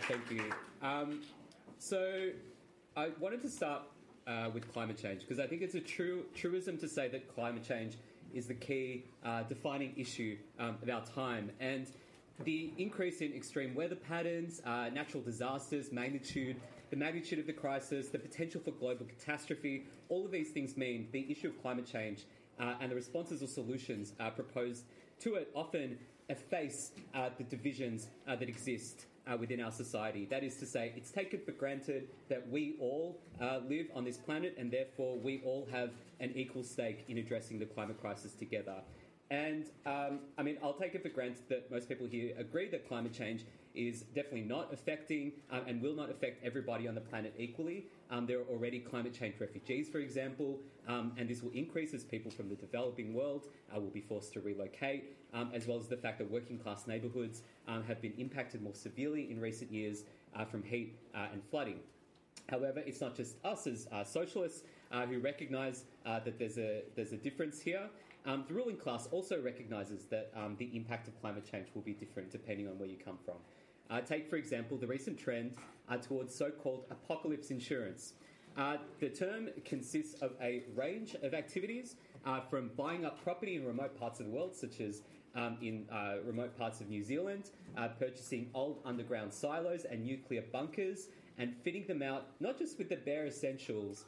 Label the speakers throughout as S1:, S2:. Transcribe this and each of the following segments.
S1: Thank you. So I wanted to start with climate change because I think it's a truism to say that climate change is the key defining issue of our time. And the increase in extreme weather patterns, natural disasters, the magnitude of the crisis, the potential for global catastrophe, all of these things mean the issue of climate change and the responses or solutions proposed to it often efface the divisions that exist within our society. That is to say, it's taken for granted that we all live on this planet and therefore we all have an equal stake in addressing the climate crisis together. And, I'll take it for granted that most people here agree that climate change is definitely not affecting and will not affect everybody on the planet equally. There are already climate change refugees, for example, and this will increase as people from the developing world will be forced to relocate, as well as the fact that working-class neighbourhoods have been impacted more severely in recent years from heat and flooding. However, it's not just us as socialists who recognise that there's a difference here. The ruling class also recognises that the impact of climate change will be different depending on where you come from. Take, for example, the recent trend towards so-called apocalypse insurance. The term consists of a range of activities from buying up property in remote parts of the world, such as in remote parts of New Zealand, purchasing old underground silos and nuclear bunkers, and fitting them out not just with the bare essentials,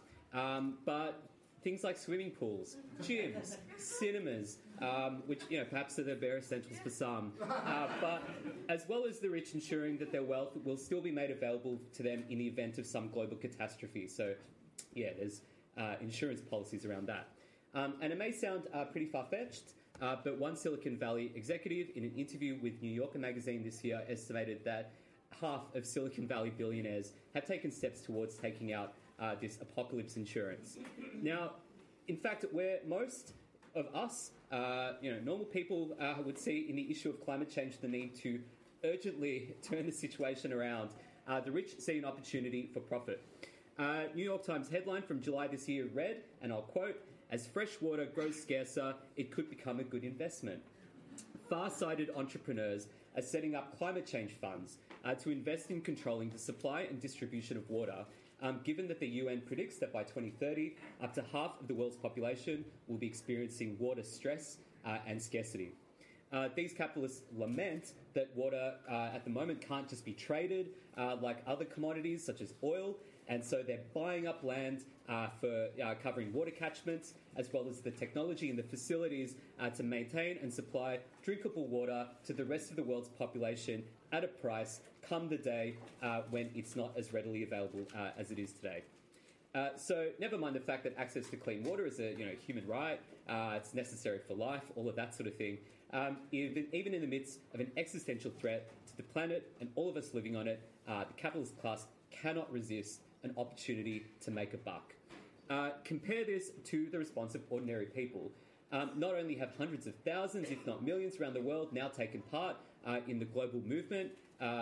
S1: but things like swimming pools, gyms, cinemas, which perhaps are the bare essentials for some, but as well as the rich ensuring that their wealth will still be made available to them in the event of some global catastrophe. So, there's insurance policies around that. And it may sound pretty far-fetched, but one Silicon Valley executive in an interview with New Yorker magazine this year estimated that half of Silicon Valley billionaires have taken steps towards taking out this apocalypse insurance. Now, in fact, where most of us, normal people would see in the issue of climate change the need to urgently turn the situation around, the rich see an opportunity for profit. New York Times headline from July this year read, and I'll quote, "As fresh water grows scarcer, it could become a good investment." Far-sighted entrepreneurs are setting up climate change funds to invest in controlling the supply and distribution of water, given that the UN predicts that by 2030, up to half of the world's population will be experiencing water stress and scarcity. These capitalists lament that water at the moment can't just be traded like other commodities such as oil, and so they're buying up land for covering water catchments, as well as the technology and the facilities to maintain and supply drinkable water to the rest of the world's population at a price come the day when it's not as readily available as it is today. So never mind the fact that access to clean water is a human right, it's necessary for life, all of that sort of thing. Even in the midst of an existential threat to the planet and all of us living on it, the capitalist class cannot resist an opportunity to make a buck. Compare this to the response of ordinary people. Not only have hundreds of thousands, if not millions around the world now taken part in the global movement,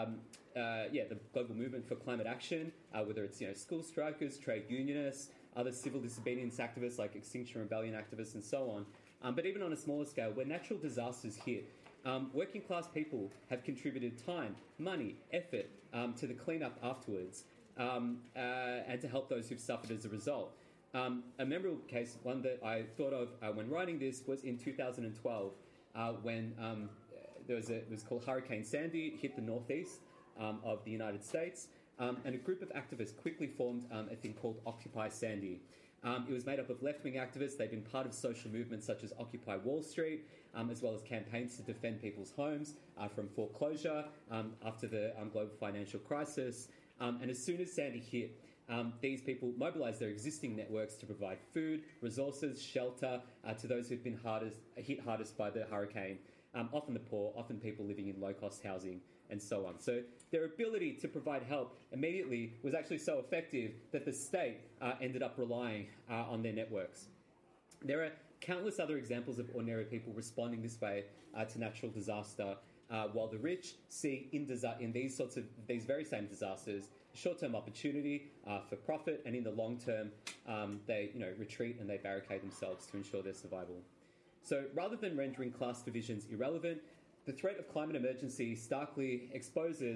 S1: the global movement for climate action, whether it's school strikers, trade unionists, other civil disobedience activists like Extinction Rebellion activists and so on. But even on a smaller scale, when natural disasters hit, working class people have contributed time, money, effort to the cleanup afterwards and to help those who've suffered as a result. A memorable case, one that I thought of when writing this, was in 2012 when it was called Hurricane Sandy. It hit the northeast of the United States, and a group of activists quickly formed a thing called Occupy Sandy. It was made up of left-wing activists. They've been part of social movements such as Occupy Wall Street, as well as campaigns to defend people's homes from foreclosure after the global financial crisis. And as soon as Sandy hit, these people mobilised their existing networks to provide food, resources, shelter to those who've been hit hardest by the hurricane, often the poor, often people living in low-cost housing, and so on. So their ability to provide help immediately was actually so effective that the state ended up relying on their networks. There are countless other examples of ordinary people responding this way to natural disaster, while the rich see in these very same disasters short-term opportunity for profit, and in the long term they retreat and they barricade themselves to ensure their survival. So rather than rendering class divisions irrelevant, the threat of climate emergency starkly exposes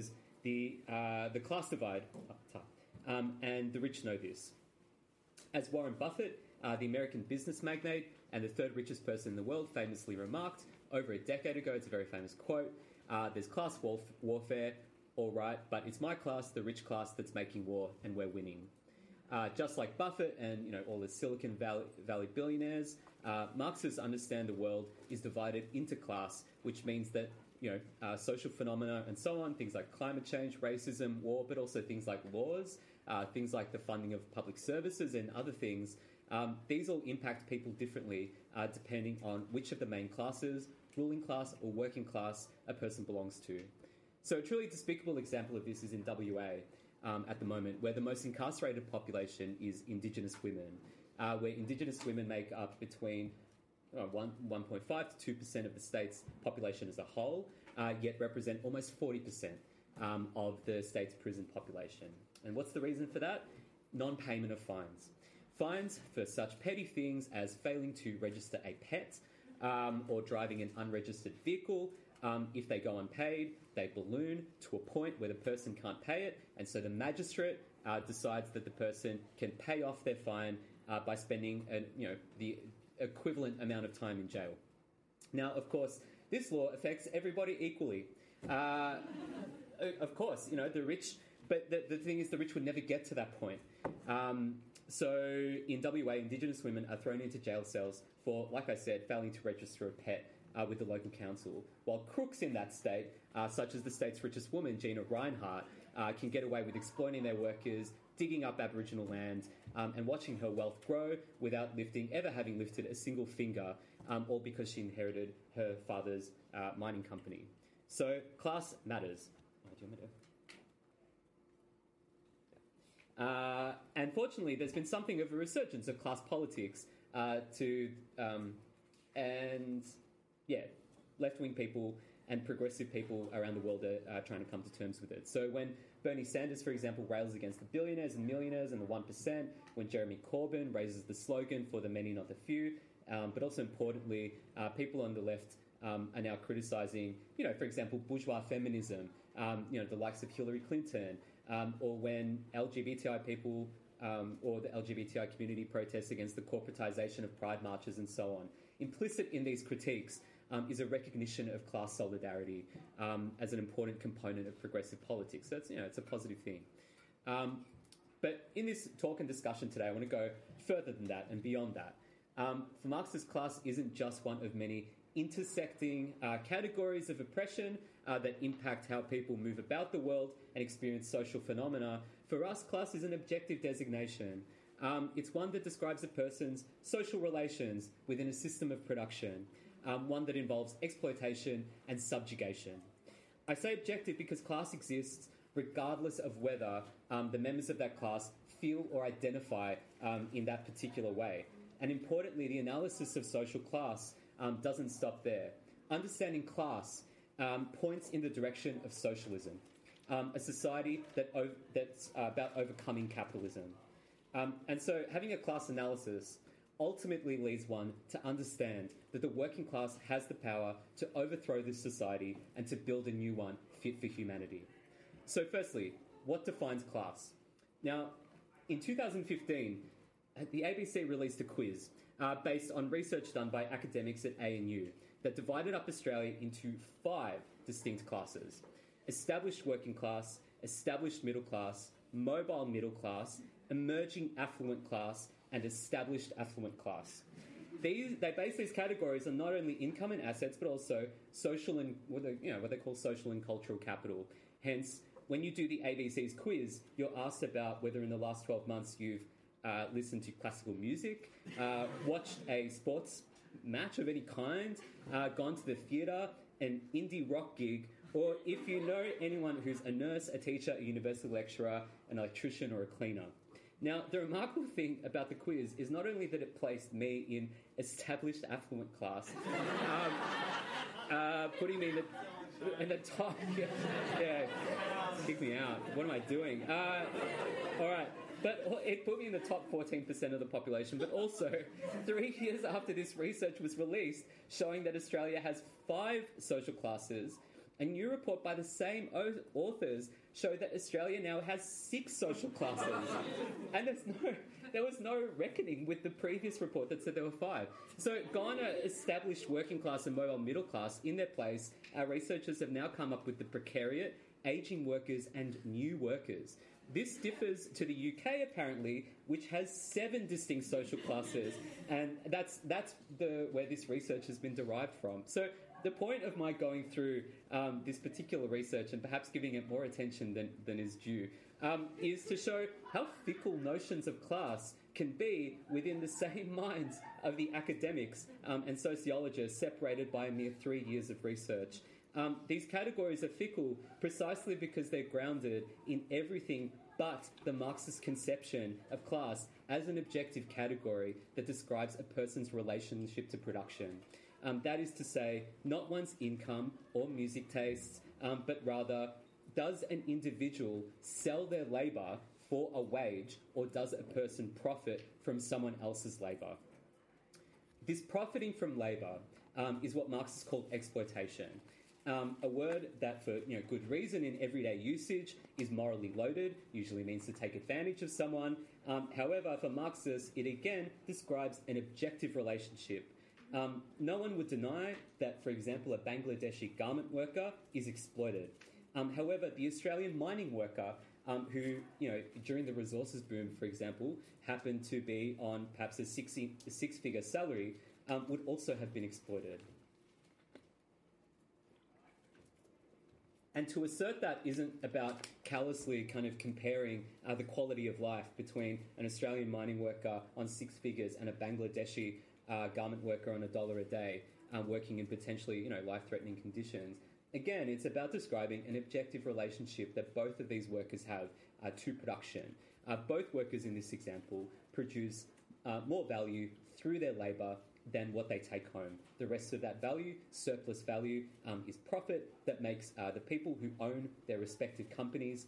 S1: the class divide up top, and the rich know this. As Warren Buffett, the American business magnate and the third richest person in the world, famously remarked over a decade ago, it's a very famous quote, there's class warfare, all right, but it's my class, the rich class, that's making war, and we're winning. Just like Buffett and all the Silicon Valley billionaires, Marxists understand the world is divided into class, which means that social phenomena and so on, things like climate change, racism, war, but also things like laws, things like the funding of public services and other things, these all impact people differently depending on which of the main classes, ruling class or working class, a person belongs to. So a truly despicable example of this is in WA at the moment, where the most incarcerated population is Indigenous women, where Indigenous women make up between 1.5 to 2% of the state's population as a whole, yet represent almost 40% of the state's prison population. And what's the reason for that? Non-payment of fines. Fines for such petty things as failing to register a pet or driving an unregistered vehicle. If they go unpaid, they balloon to a point where the person can't pay it, and so the magistrate decides that the person can pay off their fine by spending the equivalent amount of time in jail. Now, of course, this law affects everybody equally. Of course, the rich, but the thing is, the rich would never get to that point. So in WA, Indigenous women are thrown into jail cells for, like I said, failing to register a pet with the local council, while crooks in that state, such as the state's richest woman, Gina Rinehart, can get away with exploiting their workers, digging up Aboriginal land, and watching her wealth grow without ever having lifted a single finger, all because she inherited her father's mining company. So class matters. Do you want me to? And fortunately, there's been something of a resurgence of class politics left-wing people and progressive people around the world are trying to come to terms with it. So when Bernie Sanders, for example, rails against the billionaires and millionaires and the 1%, when Jeremy Corbyn raises the slogan for the many, not the few, but also importantly, people on the left are now criticising, for example, bourgeois feminism, the likes of Hillary Clinton, or when LGBTI people or the LGBTI community protests against the corporatisation of pride marches and so on. Implicit in these critiques is a recognition of class solidarity as an important component of progressive politics. So it's a positive thing. But in this talk and discussion today, I want to go further than that and beyond that. For Marxist, class isn't just one of many intersecting categories of oppression that impact how people move about the world and experience social phenomena. For us, class is an objective designation. It's one that describes a person's social relations within a system of production, one that involves exploitation and subjugation. I say objective because class exists regardless of whether the members of that class feel or identify in that particular way. And importantly, the analysis of social class doesn't stop there. Understanding class points in the direction of socialism, a society that's about overcoming capitalism. And so having a class analysis ultimately leads one to understand that the working class has the power to overthrow this society and to build a new one fit for humanity. So firstly, what defines class? Now, in 2015, the ABC released a quiz based on research done by academics at ANU that divided up Australia into 5 distinct classes: established working class, established middle class, mobile middle class, emerging affluent class, and established affluent class. They base these categories on not only income and assets, but also social and what they call social and cultural capital. Hence, when you do the ABC's quiz, you're asked about whether in the last 12 months you've listened to classical music, watched a sports match of any kind, gone to the theatre, an indie rock gig, or if you know anyone who's a nurse, a teacher, a university lecturer, an electrician, or a cleaner. Now, the remarkable thing about the quiz is not only that it placed me in established affluent class, putting me in the top... Yeah, kick me out. What am I doing? All right. But it put me in the top 14% of the population, but also 3 years after this research was released, showing that Australia has 5 social classes, A new report by the same authors show that Australia now has 6 social classes. And there was no reckoning with the previous report that said there were 5. So Ghana established working class and mobile middle class in their place. Our researchers have now come up with the precariat, ageing workers and new workers. This differs to the UK, apparently, which has 7 distinct social classes, and that's where this research has been derived from. So the point of my going through this particular research and perhaps giving it more attention than is due is to show how fickle notions of class can be within the same minds of the academics and sociologists separated by a mere 3 years of research. These categories are fickle precisely because they're grounded in everything but the Marxist conception of class as an objective category that describes a person's relationship to production. That is to say, not one's income or music tastes, but rather, does an individual sell their labour for a wage, or does a person profit from someone else's labour? This profiting from labour is what Marxists call exploitation. A word that, for good reason in everyday usage, is morally loaded, usually means to take advantage of someone. However, for Marxists, it again describes an objective relationship. No one would deny that, for example, a Bangladeshi garment worker is exploited. However, the Australian mining worker, who, during the resources boom, for example, happened to be on perhaps a six-figure salary, would also have been exploited. And to assert that isn't about callously kind of comparing the quality of life between an Australian mining worker on 6 figures and a Bangladeshi garment worker on $1 a day, working in potentially, life-threatening conditions. Again, it's about describing an objective relationship that both of these workers have to production. Both workers in this example produce more value through their labour than what they take home. The rest of that value, surplus value, is profit that makes the people who own their respective companies,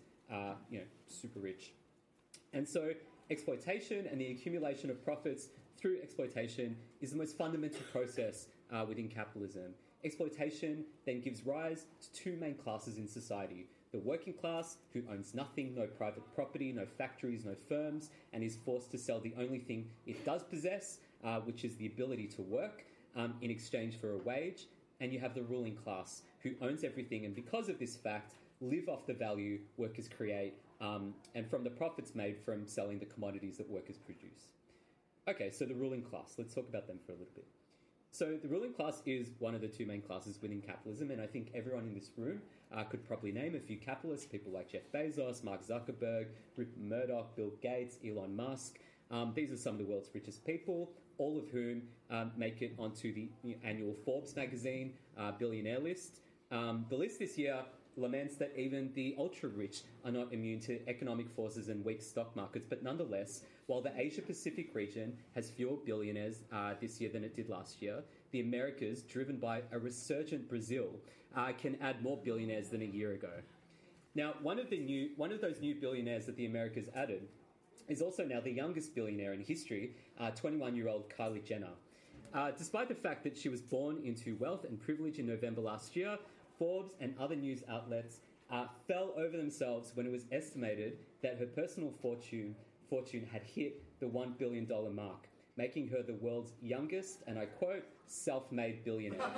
S1: super rich. And so exploitation and the accumulation of profits through exploitation is the most fundamental process within capitalism. Exploitation then gives rise to 2 main classes in society. The working class, who owns nothing, no private property, no factories, no firms, and is forced to sell the only thing it does possess, which is the ability to work in exchange for a wage. And you have the ruling class, who owns everything, and because of this fact, live off the value workers create and from the profits made from selling the commodities that workers produce. Okay, so the ruling class. Let's talk about them for a little bit. So the ruling class is one of the 2 main classes within capitalism, and I think everyone in this room could probably name a few capitalists, people like Jeff Bezos, Mark Zuckerberg, Rupert Murdoch, Bill Gates, Elon Musk. These are some of the world's richest people, all of whom make it onto the annual Forbes magazine billionaire list. The list this year laments that even the ultra-rich are not immune to economic forces and weak stock markets, but nonetheless, while the Asia-Pacific region has fewer billionaires this year than it did last year, the Americas, driven by a resurgent Brazil, can add more billionaires than a year ago. Now, one of those new billionaires that the Americas added is also now the youngest billionaire in history, 21-year-old Kylie Jenner. Despite the fact that she was born into wealth and privilege in November last year, Forbes and other news outlets fell over themselves when it was estimated that her personal fortune had hit the $1 billion mark, making her the world's youngest, and I quote, self-made billionaire.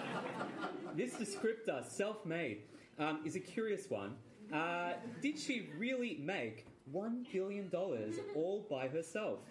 S1: This descriptor, self-made, is a curious one. Did she really make $1 billion all by herself?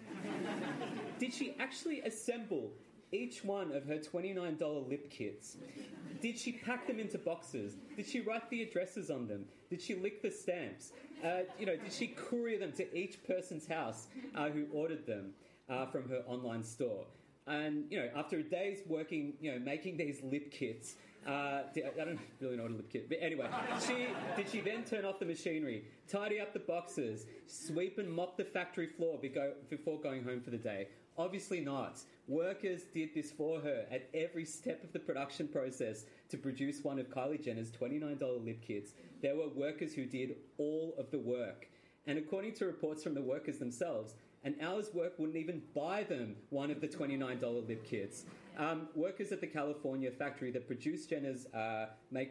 S1: Did she actually assemble each one of her $29 lip kits? Did she pack them into boxes? Did she write the addresses on them? Did she lick the stamps? Did she courier them to each person's house who ordered them from her online store? And, after a day's working, making these lip kits, I don't really know what a lip kit, but anyway, did she then turn off the machinery, tidy up the boxes, sweep and mop the factory floor before going home for the day? Obviously not. Workers did this for her at every step of the production process to produce one of Kylie Jenner's $29 lip kits. There were workers who did all of the work. And according to reports from the workers themselves, an hour's work wouldn't even buy them one of the $29 lip kits. Workers at the California factory that produced Jenner's makeup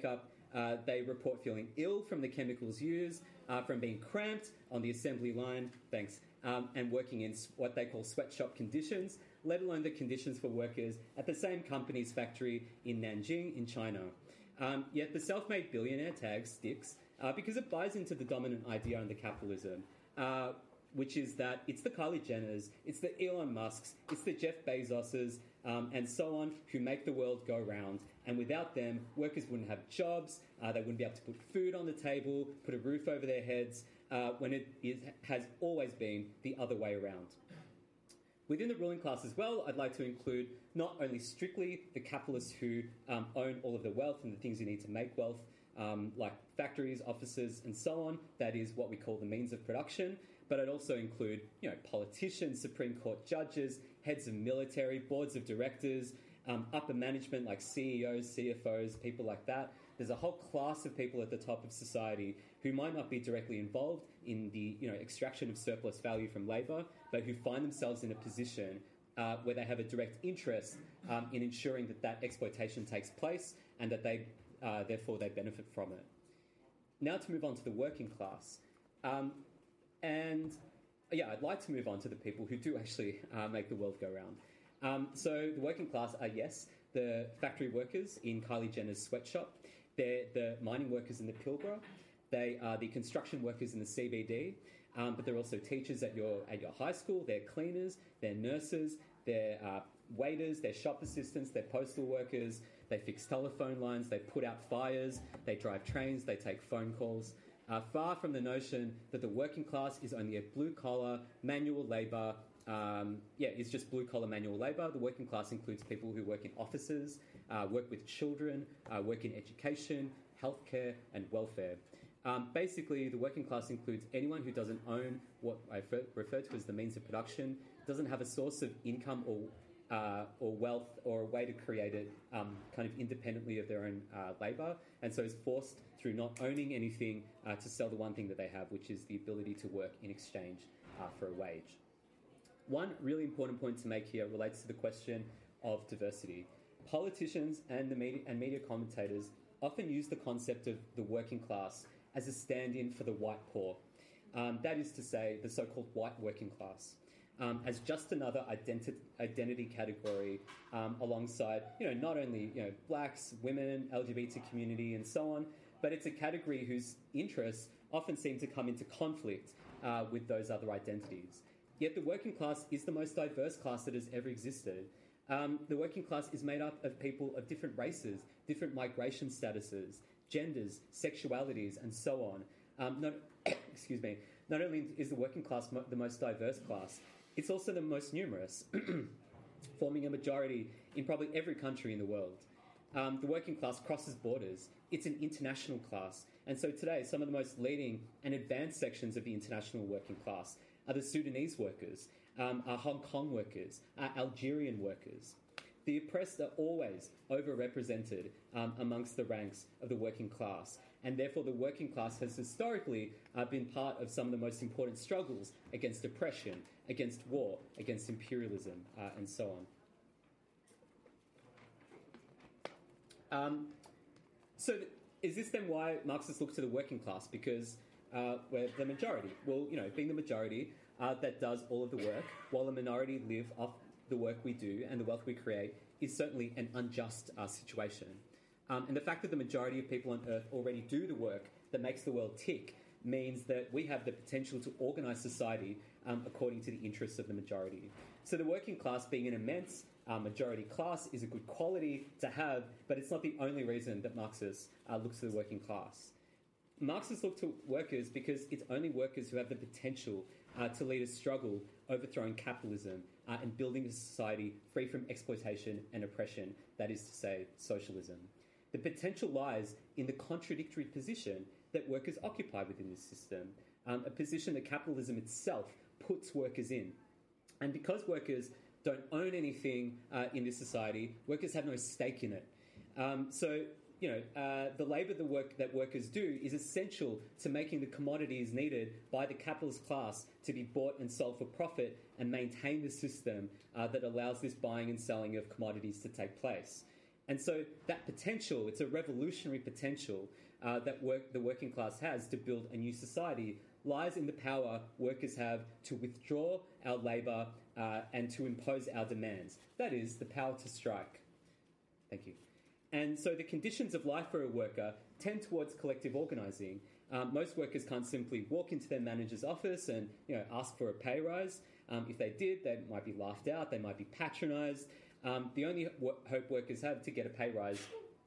S1: They report feeling ill from the chemicals used, from being cramped on the assembly line, and working in what they call sweatshop conditions, let alone the conditions for workers at the same company's factory in Nanjing in China. Yet the self-made billionaire tag sticks because it buys into the dominant idea under capitalism, which is that it's the Kylie Jenners, it's the Elon Musks, it's the Jeff Bezoses, and so on, who make the world go round. And without them, workers wouldn't have jobs, they wouldn't be able to put food on the table, put a roof over their heads, when has always been the other way around. Within the ruling class as well, I'd like to include not only strictly the capitalists who own all of the wealth and the things you need to make wealth, like factories, offices, and so on. That is what we call the means of production. But I'd also include, politicians, Supreme Court judges, heads of military, boards of directors, upper management like CEOs, CFOs, people like that. There's a whole class of people at the top of society who might not be directly involved in the extraction of surplus value from labour, but who find themselves in a position where they have a direct interest in ensuring that exploitation takes place and that they therefore they benefit from it. Now to move on to the working class. I'd like to move on to the people who do actually make the world go round. So the working class are, yes, the factory workers in Kylie Jenner's sweatshop. They're the mining workers in the Pilbara. They are the construction workers in the CBD. But they're also teachers at your high school. They're cleaners. They're nurses. They're waiters. They're shop assistants. They're postal workers. They fix telephone lines. They put out fires. They drive trains. They take phone calls. Far from the notion that the working class is only a blue-collar, manual labour. It's just blue-collar manual labour. The working class includes people who work in offices, work with children, work in education, healthcare, and welfare. Basically, the working class includes anyone who doesn't own what I refer to as the means of production, doesn't have a source of income or wealth or a way to create it kind of independently of their own labour, and so is forced through not owning anything to sell the one thing that they have, which is the ability to work in exchange for a wage. One really important point to make here relates to the question of diversity. Politicians and media commentators often use the concept of the working class as a stand-in for the white poor. That is to say, the so-called white working class. As just another identity category alongside, not only blacks, women, LGBT community, and so on, but it's a category whose interests often seem to come into conflict with those other identities. Yet the working class is the most diverse class that has ever existed. The working class is made up of people of different races, different migration statuses, genders, sexualities, and so on. Not only is the working class the most diverse class, it's also the most numerous, forming a majority in probably every country in the world. The working class crosses borders. It's an international class. And so today, some of the most leading and advanced sections of the international working class are the Sudanese workers, are Hong Kong workers, are Algerian workers. The oppressed are always overrepresented amongst the ranks of the working class, and therefore the working class has historically been part of some of the most important struggles against oppression, against war, against imperialism, and so on. Is this then why Marxists look to the working class? Because we're the majority. Well, being the majority that does all of the work, while the minority live off the work we do and the wealth we create, is certainly an unjust situation. And the fact that the majority of people on Earth already do the work that makes the world tick means that we have the potential to organise society according to the interests of the majority. So the working class, being an immense majority class, is a good quality to have, but it's not the only reason that Marxists look to the working class. Marxists look to workers because it's only workers who have the potential to lead a struggle overthrowing capitalism and building a society free from exploitation and oppression, that is to say, socialism. The potential lies in the contradictory position that workers occupy within this system, a position that capitalism itself puts workers in. And because workers don't own anything in this society, workers have no stake in it. The labour that workers do is essential to making the commodities needed by the capitalist class to be bought and sold for profit and maintain the system that allows this buying and selling of commodities to take place. And so that potential, it's a revolutionary potential that the working class has to build a new society, lies in the power workers have to withdraw our labour and to impose our demands. That is, the power to strike. Thank you. And so the conditions of life for a worker tend towards collective organising. Most workers can't simply walk into their manager's office and ask for a pay rise. If they did, they might be laughed out, they might be patronised. The only hope workers have to get a pay rise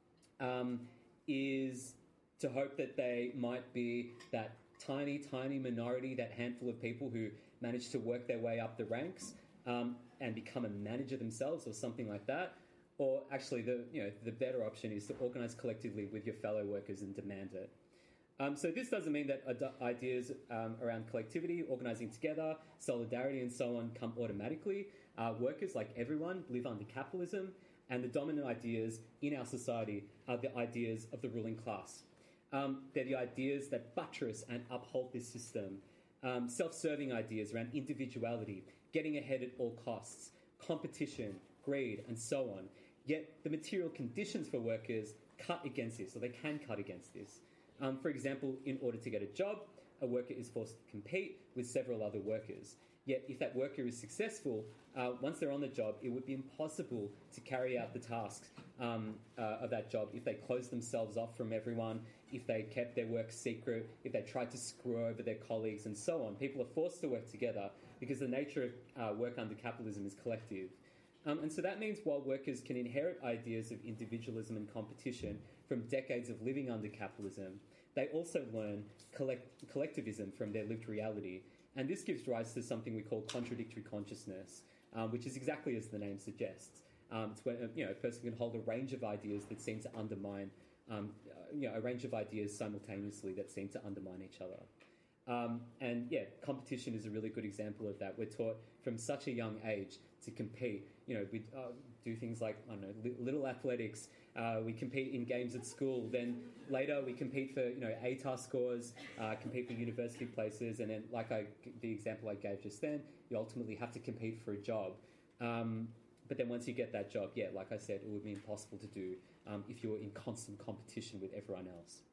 S1: is to hope that they might be that tiny, tiny minority, that handful of people who manage to work their way up the ranks and become a manager themselves or something like that. Or actually, the better option is to organise collectively with your fellow workers and demand it. So this doesn't mean that ideas around collectivity, organising together, solidarity and so on come automatically. Workers, like everyone, live under capitalism, and the dominant ideas in our society are the ideas of the ruling class. They're the ideas that buttress and uphold this system. Self-serving ideas around individuality, getting ahead at all costs, competition, greed, and so on. Yet the material conditions for workers cut against this, or they can cut against this. For example, in order to get a job, a worker is forced to compete with several other workers. Yet if that worker is successful, once they're on the job, it would be impossible to carry out the tasks of that job if they closed themselves off from everyone, if they kept their work secret, if they tried to screw over their colleagues and so on. People are forced to work together because the nature of work under capitalism is collective. And so that means while workers can inherit ideas of individualism and competition from decades of living under capitalism, they also learn collectivism from their lived reality. And this gives rise to something we call contradictory consciousness, which is exactly as the name suggests. It's when a person can hold a range of ideas that seem to undermine, a range of ideas simultaneously that seem to undermine each other. Competition is a really good example of that. We're taught from such a young age to compete. We do things like, little athletics. We compete in games at school. Then later we compete for, ATAR scores, compete for university places. And then, the example I gave just then, you ultimately have to compete for a job. But then once you get that job, like I said, it would be impossible to do if you're in constant competition with everyone else.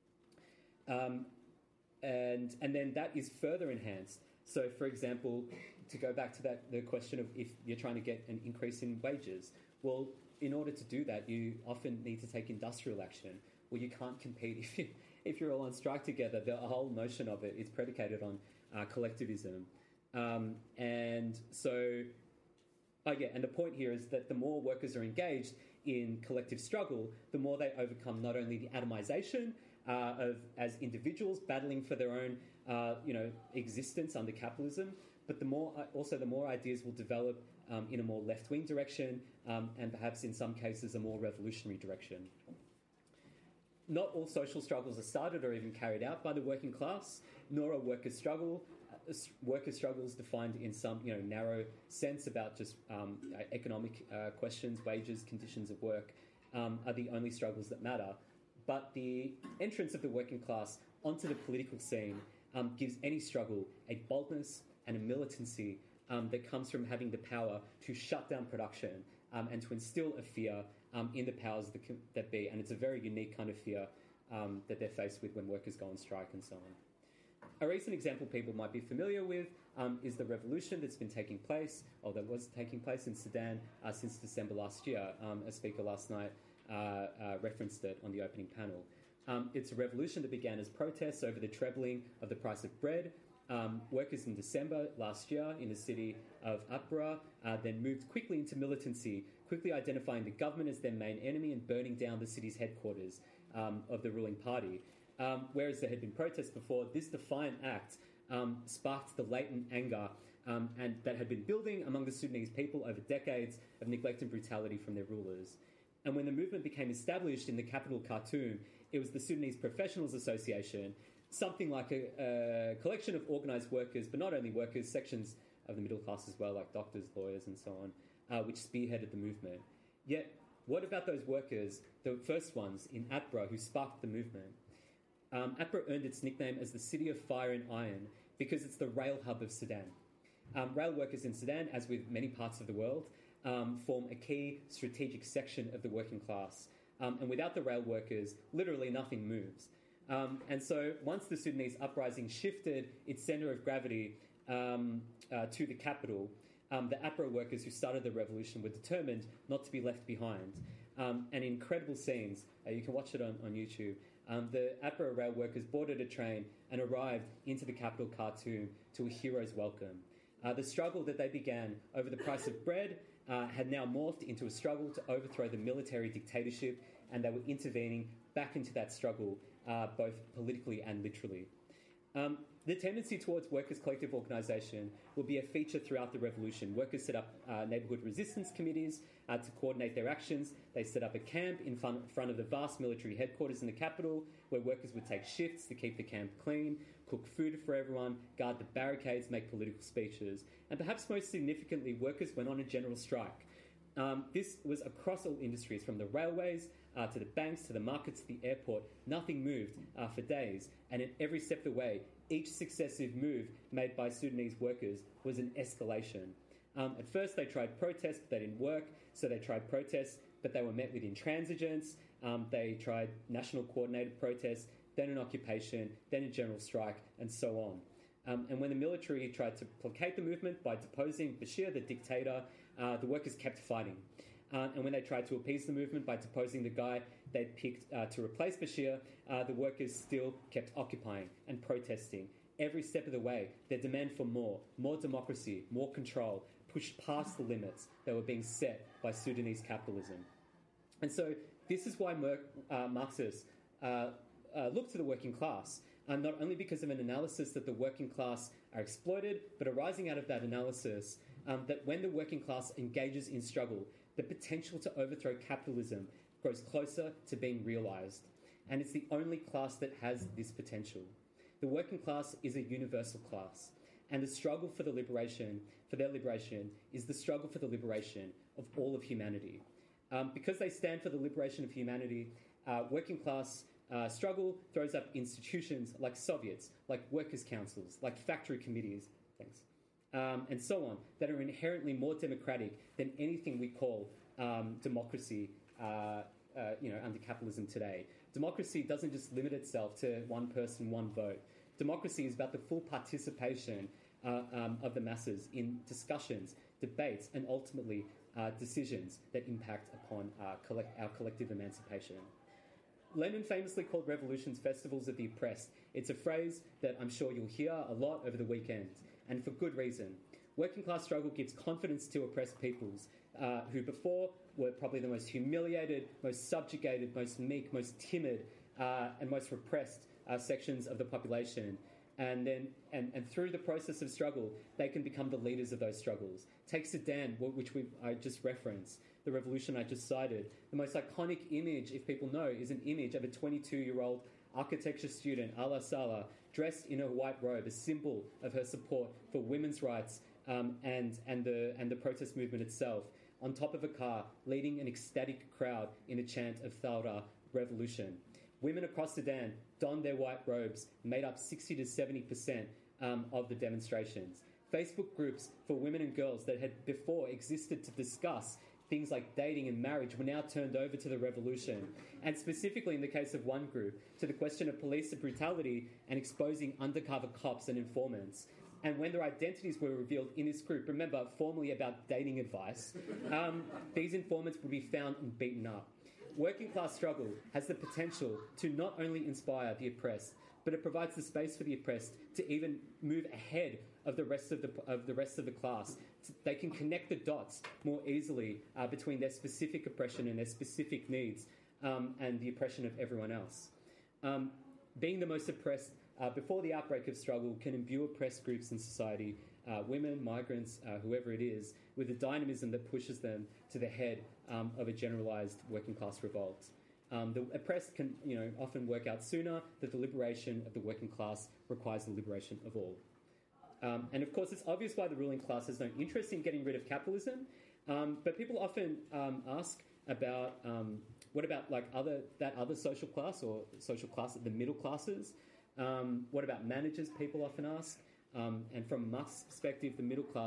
S1: And then that is further enhanced. So, for example, to go back to the question of if you're trying to get an increase in wages, well, in order to do that, you often need to take industrial action. Well, you can't compete if you're all on strike together. The whole notion of it is predicated on collectivism. And the point here is that the more workers are engaged in collective struggle, the more they overcome not only the atomization as individuals battling for their own, existence under capitalism, but the more ideas will develop in a more left-wing direction, and perhaps in some cases a more revolutionary direction. Not all social struggles are started or even carried out by the working class, nor are worker struggles defined in some narrow sense about just economic questions, wages, conditions of work, are the only struggles that matter. But the entrance of the working class onto the political scene gives any struggle a boldness and a militancy that comes from having the power to shut down production and to instill a fear in the powers that be. And it's a very unique kind of fear that they're faced with when workers go on strike and so on. A recent example people might be familiar with is the revolution that's been taking place, or that was taking place in Sudan since December last year. A speaker last night referenced it on the opening panel. It's a revolution that began as protests over the trebling of the price of bread. Workers in December last year in the city of Atbara then moved quickly into militancy, quickly identifying the government as their main enemy and burning down the city's headquarters of the ruling party. Whereas there had been protests before, this defiant act sparked the latent anger and that had been building among the Sudanese people over decades of neglect and brutality from their rulers. And when the movement became established in the capital Khartoum, it was the Sudanese Professionals Association, something like a collection of organised workers, but not only workers, sections of the middle class as well, like doctors, lawyers, and so on, which spearheaded the movement. Yet, what about those workers, the first ones in Atbara who sparked the movement? Atbara earned its nickname as the City of Fire and Iron because it's the rail hub of Sudan. Rail workers in Sudan, as with many parts of the world, form a key strategic section of the working class. And without the rail workers, literally nothing moves. And so once the Sudanese uprising shifted its centre of gravity to the capital, the APRA workers who started the revolution were determined not to be left behind. And incredible scenes, you can watch it on YouTube, the APRA rail workers boarded a train and arrived into the capital Khartoum to a hero's welcome. The struggle that they began over the price of bread had now morphed into a struggle to overthrow the military dictatorship, and they were intervening back into that struggle, both politically and literally. The tendency towards workers' collective organisation will be a feature throughout the revolution. Workers set up neighbourhood resistance committees to coordinate their actions. They set up a camp in front of the vast military headquarters in the capital, where workers would take shifts to keep the camp clean, cook food for everyone, guard the barricades, make political speeches. And perhaps most significantly, workers went on a general strike. This was across all industries, from the railways to the banks, to the markets, to the airport. Nothing moved for days, and in every step of the way, each successive move made by Sudanese workers was an escalation. At first, they tried protests, but they didn't work, so they tried protests, but they were met with intransigence. They tried national coordinated protests, then an occupation, then a general strike, and so on. And when the military tried to placate the movement by deposing Bashir, the dictator, the workers kept fighting. And when they tried to appease the movement by deposing the guy they'd picked to replace Bashir, the workers still kept occupying and protesting. Every step of the way, their demand for more democracy, more control, pushed past the limits that were being set by Sudanese capitalism. And so this is why Marxists look to the working class, not only because of an analysis that the working class are exploited, but arising out of that analysis that when the working class engages in struggle, the potential to overthrow capitalism grows closer to being realised. And it's the only class that has this potential. The working class is a universal class, and the struggle for their liberation, is the struggle for the liberation of all of humanity. Because they stand for the liberation of humanity, working class struggle throws up institutions like Soviets, like workers' councils, like factory committees, and so on, that are inherently more democratic than anything we call democracy under capitalism today. Democracy doesn't just limit itself to one person, one vote. Democracy is about the full participation of the masses in discussions, debates, and ultimately decisions that impact upon our collective emancipation. Lenin famously called revolutions festivals of the oppressed. It's a phrase that I'm sure you'll hear a lot over the weekend, and for good reason. Working class struggle gives confidence to oppressed peoples who before were probably the most humiliated, most subjugated, most meek, most timid, and most repressed sections of the population. And through the process of struggle, they can become the leaders of those struggles. Take Sudan, which I just referenced, the revolution I just cited. The most iconic image, if people know, is an image of a 22-year-old architecture student, Ala Saleh, dressed in a white robe, a symbol of her support for women's rights and the protest movement itself, on top of a car, leading an ecstatic crowd in a chant of Thawra, revolution. Women across Sudan donned their white robes, made up 60 to 70% of the demonstrations. Facebook groups for women and girls that had before existed to discuss things like dating and marriage were now turned over to the revolution. And specifically in the case of one group, to the question of police brutality and exposing undercover cops and informants. And when their identities were revealed in this group, remember, formerly about dating advice, these informants would be found and beaten up. Working class struggle has the potential to not only inspire the oppressed, but it provides the space for the oppressed to even move ahead of the rest of the class. They can connect the dots more easily between their specific oppression and their specific needs and the oppression of everyone else. Being the most oppressed before the outbreak of struggle can imbue oppressed groups in society, women, migrants, whoever it is, with a dynamism that pushes them to the head of a generalised working class revolt. The oppressed can, often work out sooner that the liberation of the working class requires the liberation of all. And of course, it's obvious why the ruling class has no interest in getting rid of capitalism. But people often ask about what about that other social class or social class, the middle classes? What about managers? People often ask. And from Marx's perspective, the middle class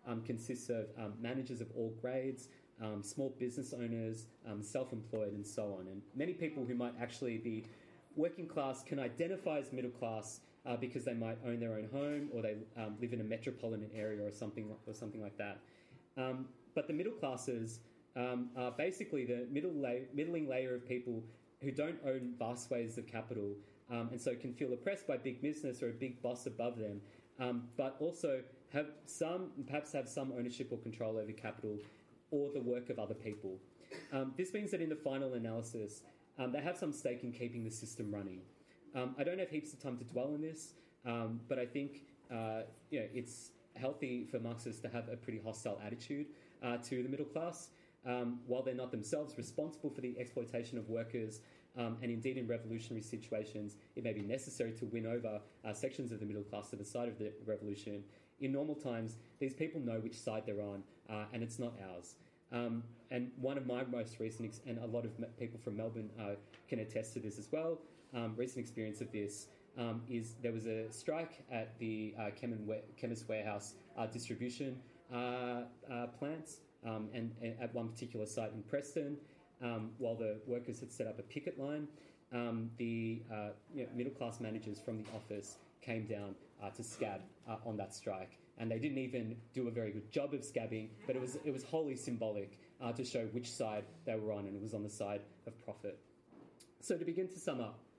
S1: consists of managers of all grades, small business owners, self-employed, and so on. And many people who might actually be working class can identify as middle class because they might own their own home or they live in a metropolitan area or something like that. But the middle classes are basically the middling layer of people who don't own vast swathes of capital and so can feel oppressed by big business or a big boss above them, but also perhaps have some ownership or control over capital or the work of other people. This means that in the final analysis, they have some stake in keeping the system running. I don't have heaps of time to dwell on this, but I think it's healthy for Marxists to have a pretty hostile attitude to the middle class, while they're not themselves responsible for the exploitation of workers. And indeed, in revolutionary situations, it may be necessary to win over sections of the middle class to the side of the revolution. In normal times, these people know which side they're on, and it's not ours. And one of my most recent, and a lot of people from Melbourne can attest to this as well, recent experience of this is there was a strike at the Chemist Warehouse distribution plants and at one particular site in Preston. While the workers had set up a picket line, the middle-class managers from the office came down to scab on that strike. And they didn't even do a very good job of scabbing, but it was wholly symbolic to show which side they were on, and it was on the side of profit. So to begin to sum up,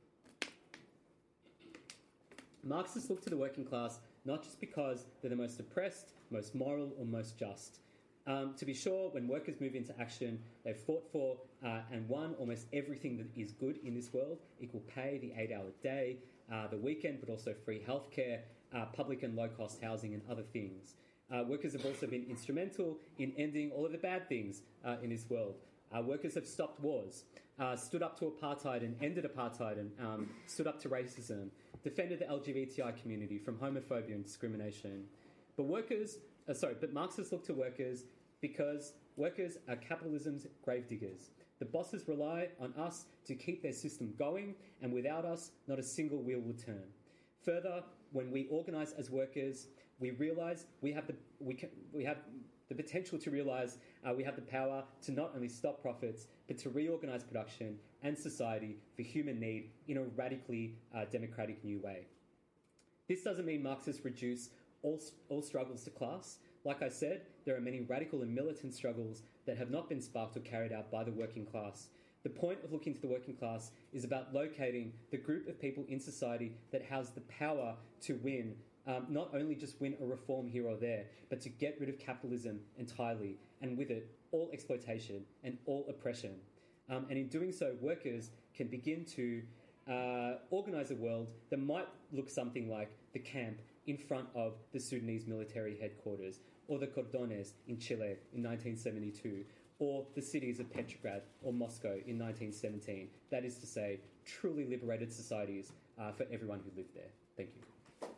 S1: Marxists look to the working class not just because they're the most oppressed, most moral, or most just. To be sure, when workers move into action, they've fought for and won almost everything that is good in this world: equal pay, the 8-hour day, the weekend, but also free healthcare, public and low-cost housing, and other things. Workers have also been instrumental in ending all of the bad things in this world. Workers have stopped wars, stood up to apartheid and ended apartheid, and stood up to racism, defended the LGBTI community from homophobia and discrimination. But Marxists look to workers because workers are capitalism's gravediggers. The bosses rely on us to keep their system going, and without us, not a single wheel will turn. Further, when we organise as workers, we realise we have the potential to realise we have the power to not only stop profits, but to reorganise production and society for human need in a radically democratic new way. This doesn't mean Marxists reduce all struggles to class. Like I said, there are many radical and militant struggles that have not been sparked or carried out by the working class. The point of looking to the working class is about locating the group of people in society that has the power to win, not only just win a reform here or there, but to get rid of capitalism entirely, and with it, all exploitation and all oppression. And in doing so, workers can begin to organise a world that might look something like the camp in front of the Sudanese military headquarters, or the Cordones in Chile in 1972, or the cities of Petrograd or Moscow in 1917. That is to say, truly liberated societies for everyone who lived there. Thank you.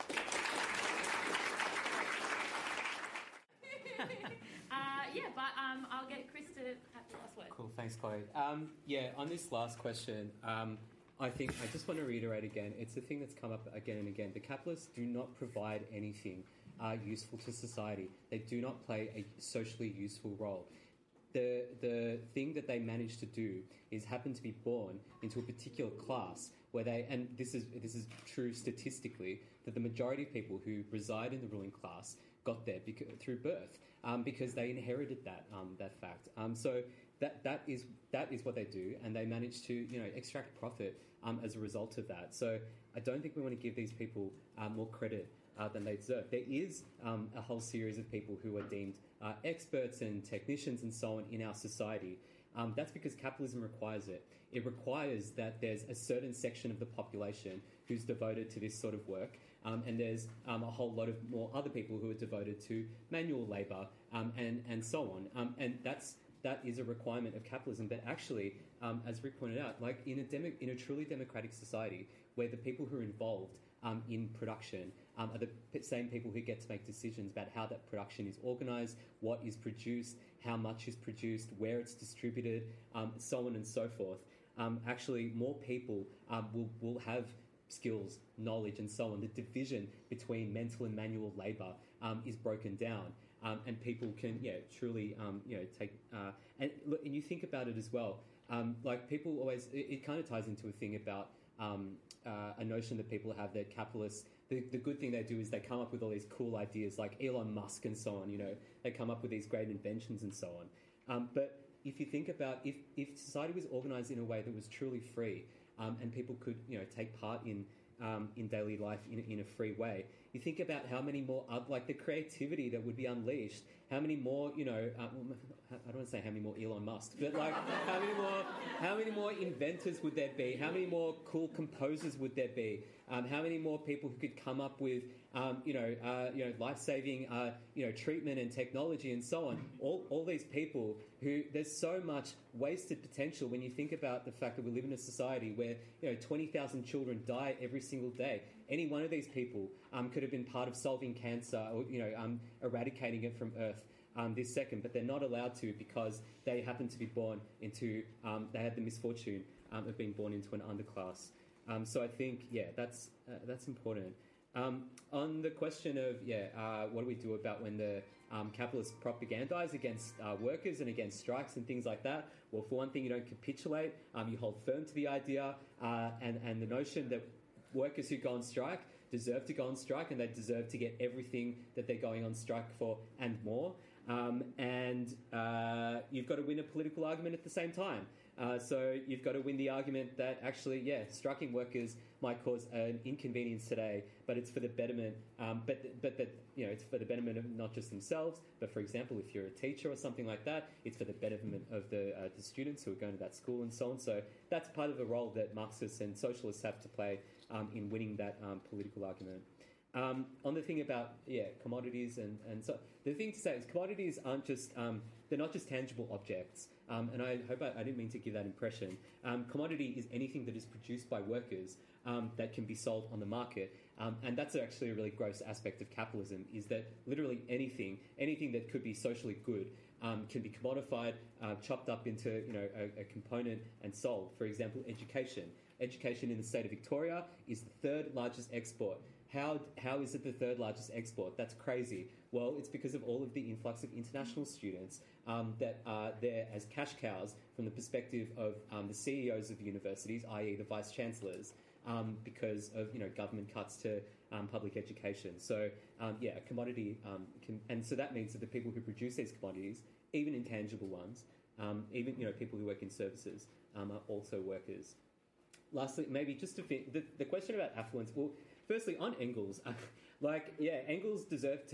S2: I'll get Chris to have the last word.
S1: Cool, thanks, Chloe. On this last question, I think I just want to reiterate again, it's a thing that's come up again and again. The capitalists do not provide anything useful to society. They do not play a socially useful role. The thing that they manage to do is happen to be born into a particular class where and this is true statistically, that the majority of people who reside in the ruling class got there through birth because they inherited that fact. So that is what they do, and they manage to extract profit as a result of that. So I don't think we want to give these people more credit than they deserve. There is a whole series of people who are deemed experts and technicians and so on in our society. That's because capitalism requires it. It requires that there's a certain section of the population who's devoted to this sort of work, and there's a whole lot of more other people who are devoted to manual labour and so on. And that is a requirement of capitalism. But actually, as Rick pointed out, like in a truly democratic society where the people who are involved in production are the same people who get to make decisions about how that production is organised, what is produced, how much is produced, where it's distributed, so on and so forth. Actually, more people will have skills, knowledge, and so on. The division between mental and manual labour is broken down, and people can, truly, take. And look, and you think about it as well. Like people always, it kind of ties into a thing about a notion that people have that capitalists. The good thing they do is they come up with all these cool ideas, like Elon Musk and so on. They come up with these great inventions and so on. But if you think about if society was organised in a way that was truly free, and people could take part in daily life in a free way, you think about how many more like the creativity that would be unleashed. How many more, I don't want to say how many more Elon Musk, but like how many more inventors would there be? How many more cool composers would there be? How many more people who could come up with, life-saving, treatment and technology and so on? All these people who there's so much wasted potential when you think about the fact that we live in a society where 20,000 children die every single day. Any one of these people could have been part of solving cancer or eradicating it from Earth this second, but they're not allowed to because they happen to be born into they had the misfortune of being born into an underclass. So I think that's important. On the question of what do we do about when the capitalists propagandize against workers and against strikes and things like that? Well, for one thing, you don't capitulate. You hold firm to the idea and the notion that workers who go on strike deserve to go on strike and they deserve to get everything that they're going on strike for and more. And you've got to win a political argument at the same time. So you've got to win the argument that actually, striking workers might cause an inconvenience today, but it's for the betterment. But that it's for the betterment of not just themselves, but for example, if you're a teacher or something like that, it's for the betterment of the students who are going to that school and so on. So that's part of the role that Marxists and socialists have to play in winning that political argument. On the thing about commodities and so the thing to say is commodities aren't just they're not just tangible objects, and I hope I didn't mean to give that impression. Commodity is anything that is produced by workers that can be sold on the market, and that's actually a really gross aspect of capitalism, is that literally anything that could be socially good can be commodified, chopped up into a component and sold. For example, education. Education in the state of Victoria is the third largest export. How is it the third largest export? That's crazy. Well, it's because of all of the influx of international students that are there as cash cows from the perspective of the CEOs of universities, i.e. the vice chancellors, because of government cuts to public education. So a commodity and so that means that the people who produce these commodities, even intangible ones, even people who work in services, are also workers. Lastly, maybe just to the question about affluence. Well, firstly, on Engels, Engels deserves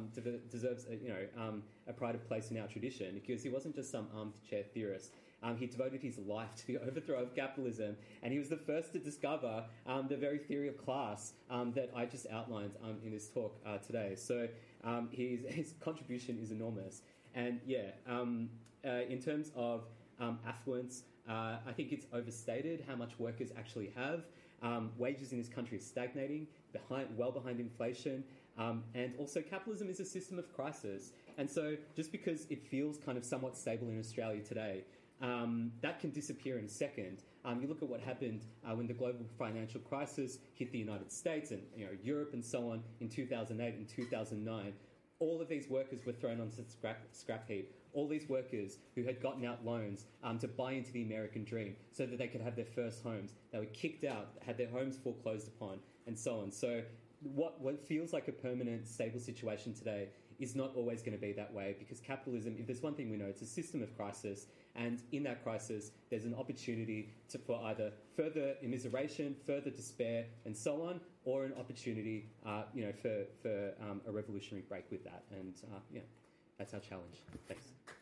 S1: a pride of place in our tradition because he wasn't just some armchair theorist. He devoted his life to the overthrow of capitalism, and he was the first to discover the very theory of class that I just outlined in this talk today. So his contribution is enormous. And in terms of affluence, I think it's overstated how much workers actually have. Wages in this country are stagnating, well behind inflation, and also capitalism is a system of crisis. And so just because it feels kind of somewhat stable in Australia today, that can disappear in a second. You look at what happened when the global financial crisis hit the United States and Europe and so on in 2008 and 2009. All of these workers were thrown onto the scrap heap. All these workers who had gotten out loans to buy into the American dream so that they could have their first homes. They were kicked out, had their homes foreclosed upon, and so on. So what feels like a permanent, stable situation today is not always going to be that way, because capitalism, if there's one thing we know, it's a system of crisis, and in that crisis, there's an opportunity for either further immiseration, further despair, and so on, or an opportunity, for a revolutionary break with that. And, that's our challenge. Thanks.